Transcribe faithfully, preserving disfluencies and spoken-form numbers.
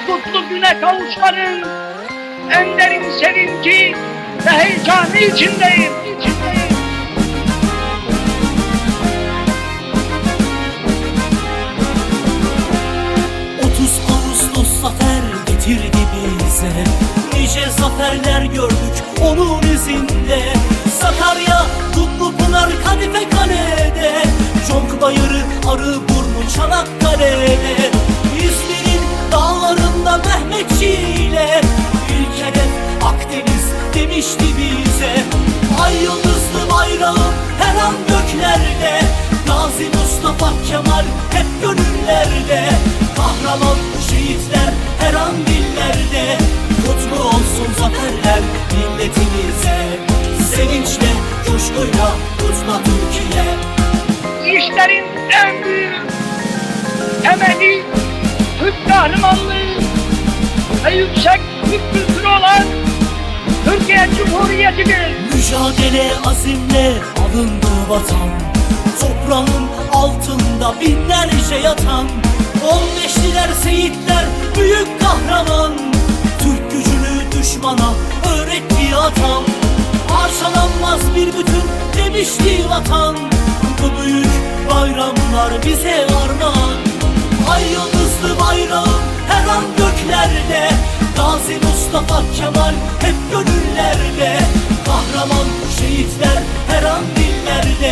kutlu güne kavuşmanın en derin sevinci ve heyecanı içindeyim. içindeyim. otuz Ağustos zafer getirdi bize, nice zaferler gördük onun izinde. Sakarya, Dumlupınar, Kadife Kale'de, Conk Bayırı, Arıburnu, Çanakkale'de, İzmir'in dağlarında Mehmetçiğiyle, ilk hedef Akdeniz demişti bize. Ay yıldızlı bayrağım her an göklerde, Gazi Mustafa Kemal hep gönüllerde, kahraman şehitler her an dillerde. Kutlu olsun zaferler milletimize, sevinçle, coşkuyla kutla Türkiye. İşlerin en büyük temeli Türk kahramanlığı ve yüksek Türk kültürü olan Türkiye Cumhuriyeti'dir. Mücadele azimle alındı vatan, toprağın altında binlerce yatan, on beşliler, seyitler, büyük kahraman, Türk gücünü düşmana öğretti atam. Parçalanmaz bir bütün demişti vatan, bu büyük bayramlar bize armağan. Ay yıldızlı bayrağım her an göklerde, Gazi Mustafa Kemal hep gönüllerde, kahraman şehitler her an dillerde.